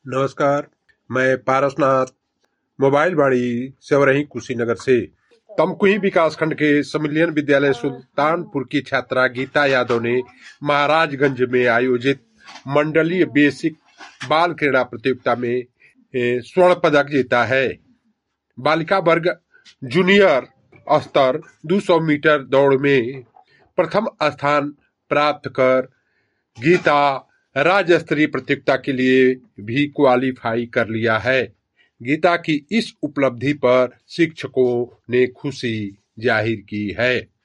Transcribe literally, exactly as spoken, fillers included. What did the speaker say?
नमस्कार। मैं पारसनाथ मोबाइल बाड़ी सेवरही कुशीनगर से तमकुही विकासखंड के संविलियन विद्यालय सुल्तानपुर की छात्रा गीता यादव ने महाराजगंज में आयोजित मंडलीय बेसिक बाल क्रीड़ा प्रतियोगिता में ए, स्वर्ण पदक जीता है। बालिका वर्ग जूनियर स्तर दो सौ मीटर दौड़ में प्रथम स्थान प्राप्त कर गीता राज्य स्तरीय प्रतियोगिता के लिए भी क्वालिफाई कर लिया है। गीता की इस उपलब्धि पर शिक्षकों ने खुशी जाहिर की है।